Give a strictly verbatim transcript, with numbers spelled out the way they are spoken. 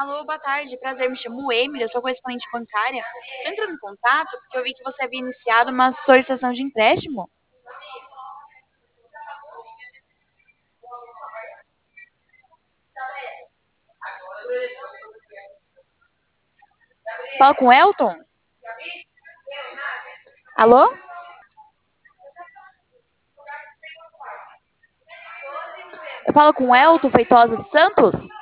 Alô, boa tarde, prazer, me chamo Emily, eu sou correspondente bancária. Estou entrando em contato porque eu vi que você havia iniciado uma solicitação de empréstimo. Fala com o Elton? Alô? Eu falo com o Elton Feitosa dos Santos?